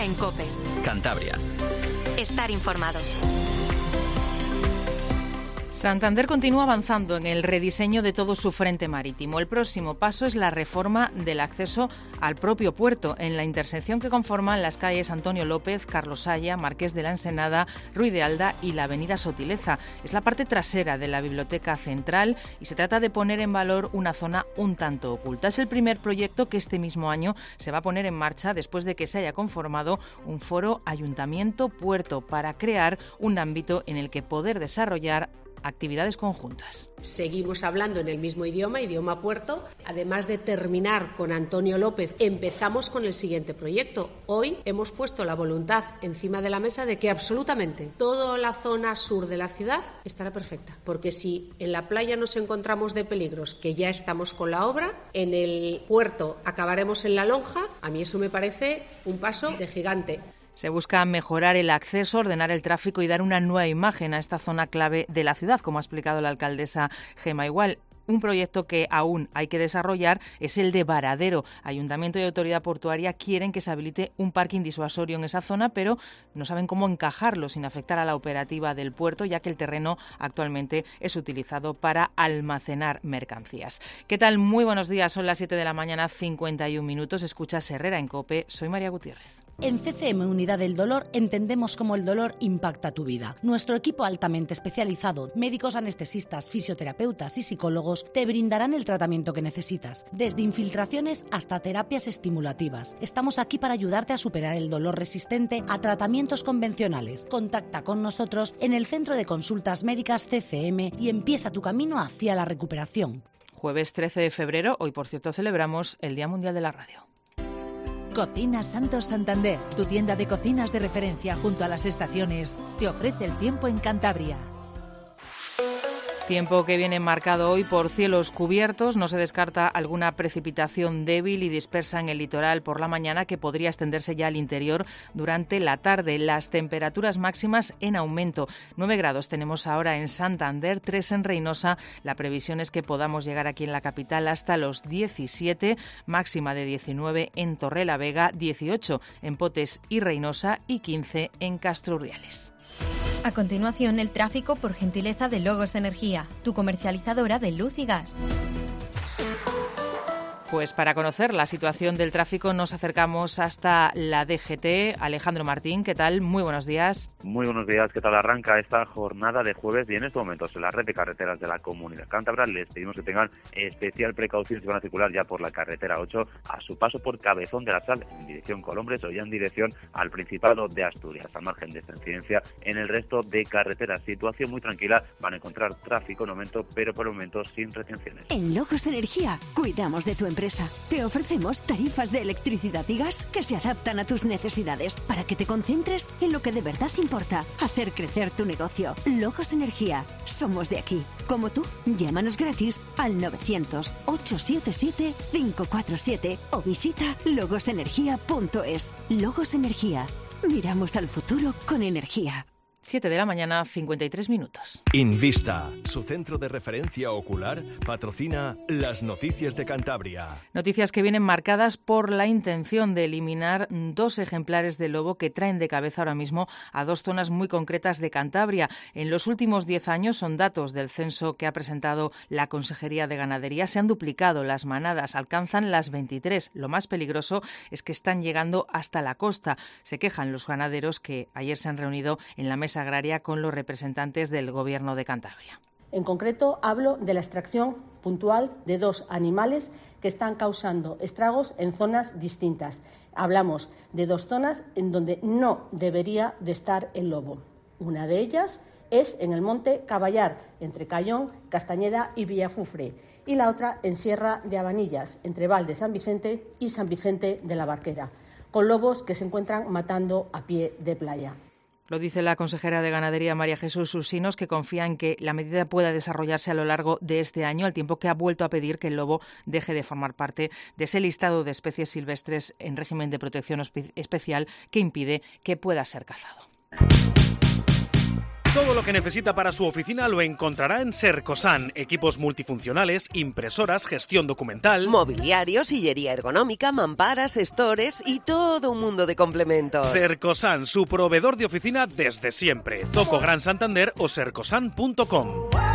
en COPE. Cantabria. Estar informado. Santander continúa avanzando en el rediseño de todo su frente marítimo. El próximo paso es la reforma del acceso al propio puerto, en la intersección que conforman las calles Antonio López, Carlos Haya, Marqués de la Ensenada, Ruy de Alda y la avenida Sotileza. Es la parte trasera de la biblioteca central y se trata de poner en valor una zona un tanto oculta. Es el primer proyecto que este mismo año se va a poner en marcha después de que se haya conformado un foro Ayuntamiento-Puerto para crear un ámbito en el que poder desarrollar actividades conjuntas. Seguimos hablando en el mismo idioma puerto. Además de terminar con Antonio López, empezamos con el siguiente proyecto. Hoy hemos puesto la voluntad encima de la mesa de que absolutamente toda la zona sur de la ciudad estará perfecta. Porque si en la playa nos encontramos de peligros, que ya estamos con la obra, en el puerto acabaremos en la lonja, a mí eso me parece un paso de gigante. Se busca mejorar el acceso, ordenar el tráfico y dar una nueva imagen a esta zona clave de la ciudad, como ha explicado la alcaldesa Gema Igual. Un proyecto que aún hay que desarrollar es el de Varadero. Ayuntamiento y Autoridad Portuaria quieren que se habilite un parking disuasorio en esa zona, pero no saben cómo encajarlo sin afectar a la operativa del puerto, ya que el terreno actualmente es utilizado para almacenar mercancías. ¿Qué tal? Muy buenos días. Son las 7 de la mañana, 51 minutos. Escuchas Herrera en COPE. Soy María Gutiérrez. En CCM Unidad del Dolor entendemos cómo el dolor impacta tu vida. Nuestro equipo altamente especializado, médicos anestesistas, fisioterapeutas y psicólogos te brindarán el tratamiento que necesitas, desde infiltraciones hasta terapias estimulativas. Estamos aquí para ayudarte a superar el dolor resistente a tratamientos convencionales. Contacta con nosotros en el Centro de Consultas Médicas CCM y empieza tu camino hacia la recuperación. Jueves 13 de febrero, hoy por cierto celebramos el Día Mundial de la Radio. Cocinas Santos Santander, tu tienda de cocinas de referencia junto a las estaciones, te ofrece el tiempo en Cantabria. Tiempo que viene marcado hoy por cielos cubiertos. No se descarta alguna precipitación débil y dispersa en el litoral por la mañana que podría extenderse ya al interior durante la tarde. Las temperaturas máximas en aumento. 9 grados tenemos ahora en Santander, 3 en Reinosa. La previsión es que podamos llegar aquí en la capital hasta los 17, máxima de 19 en Torrelavega, 18 en Potes y Reinosa y 15 en Castro Urdiales. A continuación, el tráfico por gentileza de Logos Energía, tu comercializadora de luz y gas. Pues para conocer la situación del tráfico nos acercamos hasta la DGT. Alejandro Martín, ¿qué tal? Muy buenos días. Muy buenos días, ¿qué tal? Arranca esta jornada de jueves y en estos momentos en la red de carreteras de la Comunidad Cántabra les pedimos que tengan especial precaución si van a circular ya por la carretera 8 a su paso por Cabezón de la Sal en dirección Colombres o ya en dirección al Principado de Asturias. Al margen de esta incidencia, en el resto de carreteras, situación muy tranquila, van a encontrar tráfico en aumento, pero por el momento sin retenciones. En Logos Energía cuidamos de tu empresa. Te ofrecemos tarifas de electricidad y gas que se adaptan a tus necesidades para que te concentres en lo que de verdad importa, hacer crecer tu negocio. Logos Energía, somos de aquí. Como tú, llámanos gratis al 900-877-547 o visita logosenergia.es. Logos Energía, miramos al futuro con energía. 7 de la mañana, 53 minutos. Invista, su centro de referencia ocular, patrocina las noticias de Cantabria. Noticias que vienen marcadas por la intención de eliminar 2 ejemplares de lobo que traen de cabeza ahora mismo a 2 zonas muy concretas de Cantabria. En los últimos 10 años, son datos del censo que ha presentado la Consejería de Ganadería, se han duplicado las manadas, alcanzan las 23. Lo más peligroso es que están llegando hasta la costa. Se quejan los ganaderos que ayer se han reunido en la mesa agraria con los representantes del Gobierno de Cantabria. En concreto, hablo de la extracción puntual de 2 animales que están causando estragos en zonas distintas. Hablamos de 2 zonas en donde no debería de estar el lobo. Una de ellas es en el Monte Caballar, entre Cayón, Castañeda y Villafufre, y la otra en Sierra de Abanillas, entre Val de San Vicente y San Vicente de la Barquera, con lobos que se encuentran matando a pie de playa. Lo dice la consejera de Ganadería, María Jesús Usinos, que confía en que la medida pueda desarrollarse a lo largo de este año, al tiempo que ha vuelto a pedir que el lobo deje de formar parte de ese listado de especies silvestres en régimen de protección especial que impide que pueda ser cazado. Todo lo que necesita para su oficina lo encontrará en Sercosan. Equipos multifuncionales, impresoras, gestión documental, mobiliario, sillería ergonómica, mamparas, stores y todo un mundo de complementos. Sercosan, su proveedor de oficina desde siempre. Zoco Gran Santander o sercosan.com.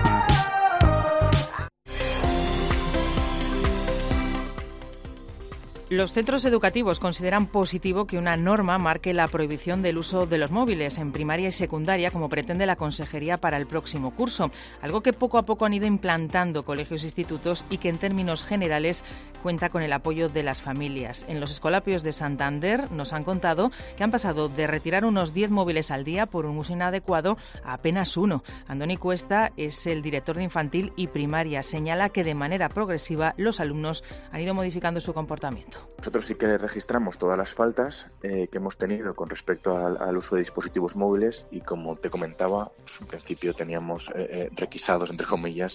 Los centros educativos consideran positivo que una norma marque la prohibición del uso de los móviles en primaria y secundaria, como pretende la Consejería para el próximo curso, algo que poco a poco han ido implantando colegios e institutos y que en términos generales cuenta con el apoyo de las familias. En los escolapios de Santander nos han contado que han pasado de retirar unos 10 móviles al día por un uso inadecuado a apenas uno. Andoni Cuesta es el director de infantil y primaria. Señala que de manera progresiva los alumnos han ido modificando su comportamiento. Nosotros sí que registramos todas las faltas que hemos tenido con respecto al uso de dispositivos móviles y, como te comentaba, en principio teníamos requisados, entre comillas,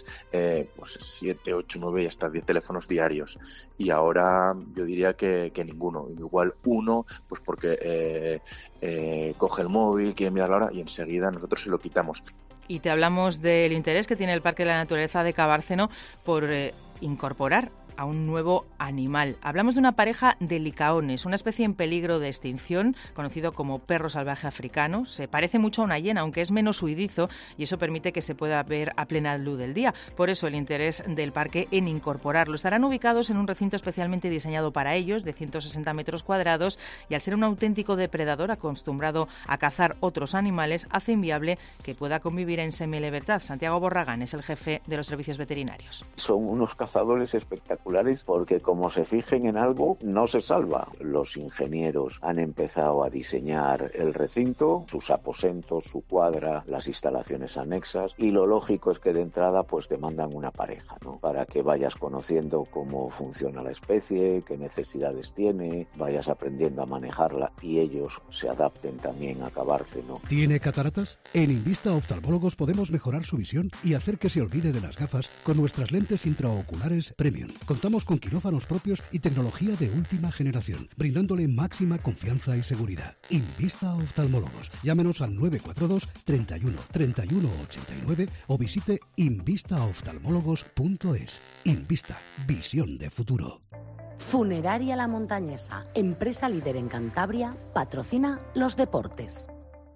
7, 8, 9 y hasta 10 teléfonos diarios, y ahora yo diría que ninguno, igual uno, pues porque coge el móvil, quiere mirar la hora y enseguida nosotros se lo quitamos. Y te hablamos del interés que tiene el Parque de la Naturaleza de Cabárceno por incorporar a un nuevo animal. Hablamos de una pareja de licaones, una especie en peligro de extinción, conocido como perro salvaje africano. Se parece mucho a una hiena, aunque es menos huidizo, y eso permite que se pueda ver a plena luz del día. Por eso el interés del parque en incorporarlo. Estarán ubicados en un recinto especialmente diseñado para ellos, de 160 metros cuadrados, y al ser un auténtico depredador acostumbrado a cazar otros animales, hace inviable que pueda convivir en semilibertad. Santiago Borragán es el jefe de los servicios veterinarios. Son unos cazadores espectaculares, porque como se fijen en algo, no se salva. Los ingenieros han empezado a diseñar el recinto, sus aposentos, su cuadra, las instalaciones anexas, y lo lógico es que de entrada pues te mandan una pareja, ¿no? Para que vayas conociendo cómo funciona la especie, qué necesidades tiene, vayas aprendiendo a manejarla y ellos se adapten también a Cabárceno. ¿Tiene cataratas? En Invista Oftalmólogos podemos mejorar su visión y hacer que se olvide de las gafas con nuestras lentes intraoculares Premium. Contamos con quirófanos propios y tecnología de última generación, brindándole máxima confianza y seguridad. Invista Oftalmólogos. Llámenos al 942 31 31 89 o visite invistaoftalmólogos.es. Invista, visión de futuro. Funeraria La Montañesa, empresa líder en Cantabria, patrocina los deportes.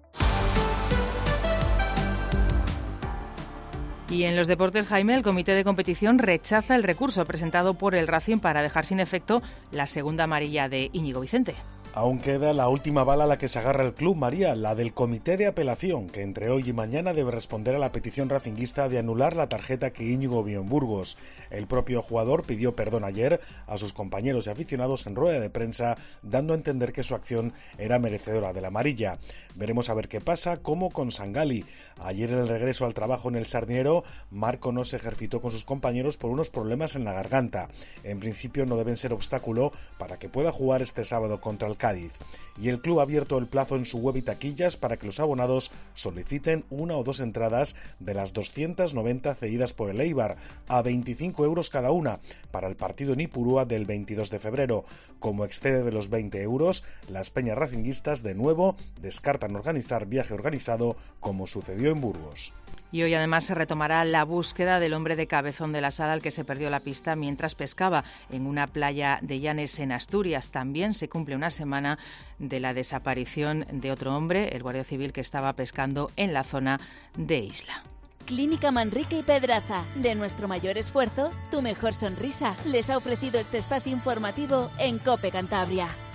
Y en los deportes, Jaime, el comité de competición rechaza el recurso presentado por el Racing para dejar sin efecto la segunda amarilla de Íñigo Vicente. Aún queda la última bala a la que se agarra el club, María, la del comité de apelación, que entre hoy y mañana debe responder a la petición racinguista de anular la tarjeta que Íñigo vio en Burgos. El propio jugador pidió perdón ayer a sus compañeros y aficionados en rueda de prensa, dando a entender que su acción era merecedora de la amarilla. Veremos a ver qué pasa, como con Sangali. Ayer en el regreso al trabajo en el Sarniero, Marco no se ejercitó con sus compañeros por unos problemas en la garganta. En principio no deben ser obstáculo para que pueda jugar este sábado contra el Cádiz. Y el club ha abierto el plazo en su web y taquillas para que los abonados soliciten una o dos entradas de las 290 cedidas por el Eibar, a 25 euros cada una, para el partido en Ipurúa del 22 de febrero. Como excede de los 20 euros, las peñas racinguistas de nuevo descartan organizar viaje organizado como sucedió en Burgos. Y hoy además se retomará la búsqueda del hombre de Cabezón de la Sala, al que se perdió la pista mientras pescaba en una playa de Llanes en Asturias. También se cumple una semana de la desaparición de otro hombre, el guardia civil que estaba pescando en la zona de Isla. Clínica Manrique y Pedraza. De nuestro mayor esfuerzo, tu mejor sonrisa. Les ha ofrecido este espacio informativo en COPE Cantabria.